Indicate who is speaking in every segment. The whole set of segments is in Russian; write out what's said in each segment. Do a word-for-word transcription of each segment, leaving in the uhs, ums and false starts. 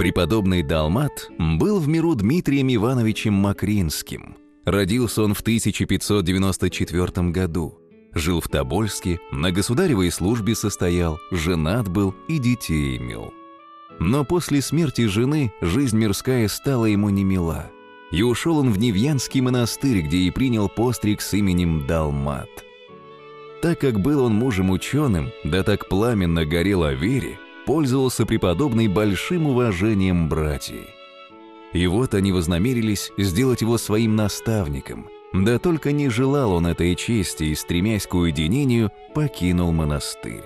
Speaker 1: Преподобный Далмат был в миру Дмитрием Ивановичем Макринским. Родился он в тысяча пятьсот девяносто четвёртом году. Жил в Тобольске, на государевой службе состоял, женат был и детей имел. Но после смерти жены жизнь мирская стала ему немила, и ушел он в Невьянский монастырь, где и принял постриг с именем Далмат. Так как был он мужем ученым, да так пламенно горел о вере, пользовался преподобный большим уважением братьев. И вот они вознамерились сделать его своим наставником, да только не желал он этой чести и, стремясь к уединению, покинул монастырь.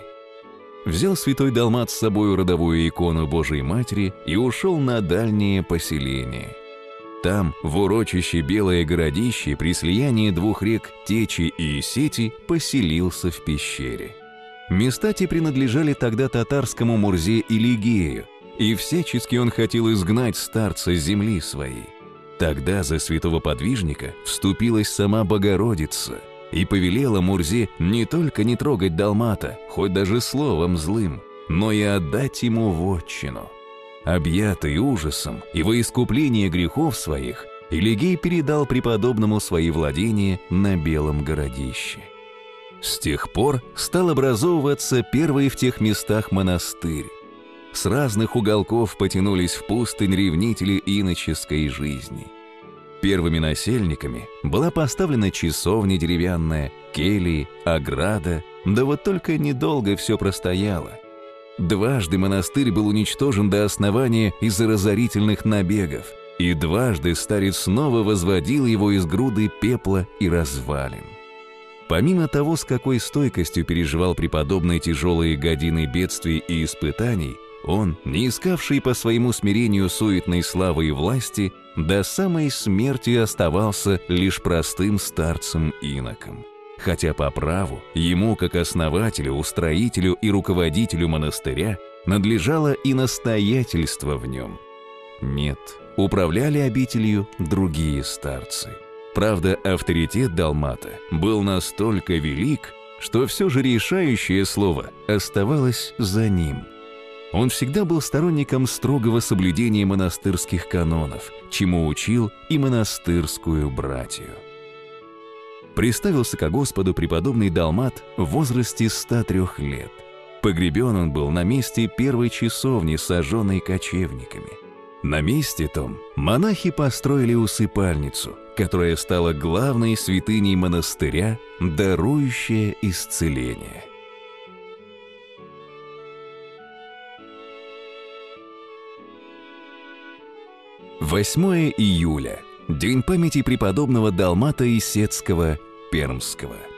Speaker 1: Взял святой Далмат с собою родовую икону Божией Матери и ушел на дальнее поселение. Там, в урочище Белое Городище, при слиянии двух рек Течи и Исети, поселился в пещере. Места те принадлежали тогда татарскому Мурзе Илигею, и всячески он хотел изгнать старца с земли своей. Тогда за святого подвижника вступилась сама Богородица и повелела Мурзе не только не трогать Далмата, хоть даже словом злым, но и отдать ему вотчину. Объятый ужасом и во искупление грехов своих, Илигей передал преподобному свои владения на Белом Городище. С тех пор стал образовываться первый в тех местах монастырь. С разных уголков потянулись в пустынь ревнители иноческой жизни. Первыми насельниками была поставлена часовня деревянная, кельи, ограда, да вот только недолго все простояло. Дважды монастырь был уничтожен до основания из-за разорительных набегов, и дважды старец снова возводил его из груды пепла и развалин. Помимо того, с какой стойкостью переживал преподобный тяжелые годины бедствий и испытаний, он, не искавший по своему смирению суетной славы и власти, до самой смерти оставался лишь простым старцем-иноком. Хотя по праву ему, как основателю, устроителю и руководителю монастыря, надлежало и настоятельство в нем. Нет, управляли обителью другие старцы. Правда, авторитет Далмата был настолько велик, что все же решающее слово оставалось за ним. Он всегда был сторонником строгого соблюдения монастырских канонов, чему учил и монастырскую братью. Приставился ко Господу преподобный Далмат в возрасте ста трёх лет. Погребен он был на месте первой часовни, сожженной кочевниками. На месте том монахи построили усыпальницу, которая стала главной святыней монастыря, дарующая исцеление. восьмое июля – день памяти преподобного Далмата Исетского, Пермского.